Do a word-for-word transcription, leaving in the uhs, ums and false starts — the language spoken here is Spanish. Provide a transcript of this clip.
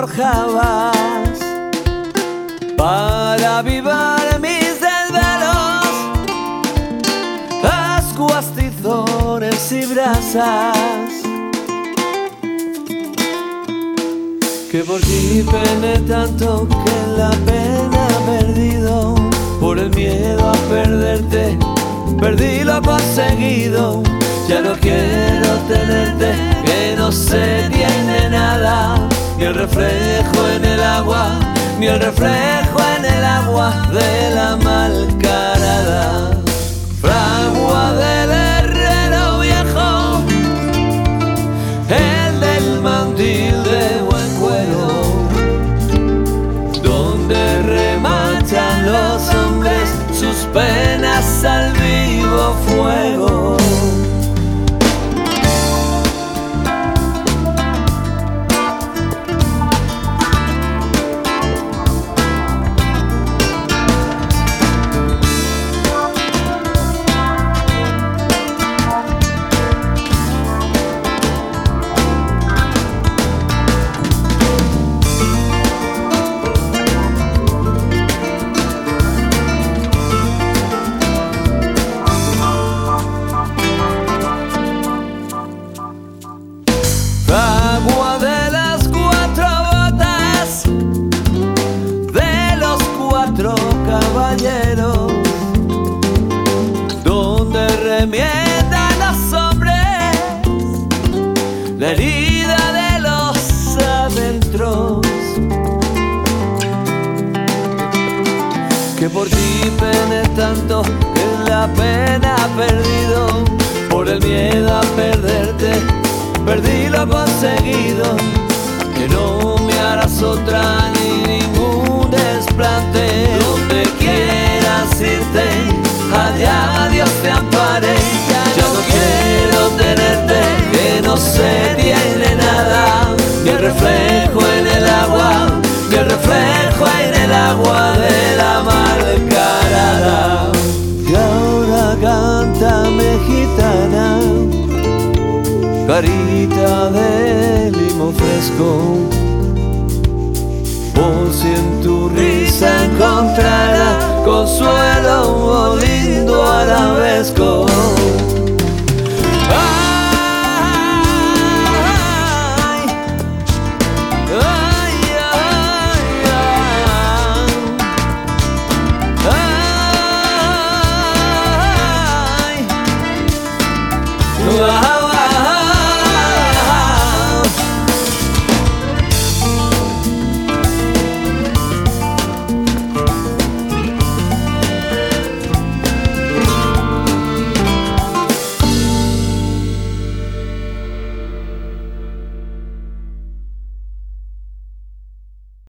forjabas para avivar mis desvelos, ascuas, tizones y brasas, que por ti pené tanto que la pena he perdido. Por el miedo a perderte perdí lo conseguido. Ya no quiero tenerte, que no se tiene nada, ni el reflejo en el agua, ni el reflejo en el agua de la malcarada. Fragua del herrero viejo, el del mandil de buen cuero, donde remachan los hombres sus penas al vivo fuego. Agua de las cuatro botas de los cuatro caballeros, donde remiendan los hombres la herida de los adentros, que por ti pené tanto que la pena he perdido. Por el miedo a perderte perdí lo conseguido, que no me harás otra ni ningún desplante. Donde quieras irte, allá Dios te ampare. Ya no quiero tenerte, que no se tiene nada, ni el reflejo en el agua, ni el reflejo en el agua de la malcarada. Y ahora cántame, gitana, carita de limo fresco, por si en tu risa encontrara consuelo lindo arabesco.